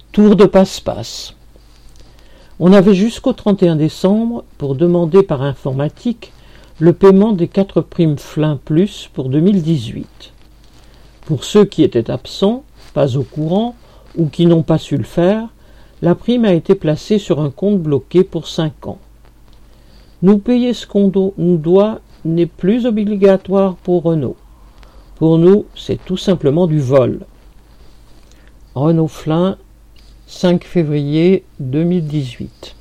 Tour de passe-passe. On avait jusqu'au 31 décembre pour demander par informatique le paiement des 4 primes Flin Plus pour 2018. Pour ceux qui étaient absents, pas au courant ou qui n'ont pas su le faire, la prime a été placée sur un compte bloqué pour 5 ans. Nous payer ce qu'on nous doit n'est plus obligatoire pour Renault. Pour nous, c'est tout simplement du vol. Renault Flin, 5 février 2018.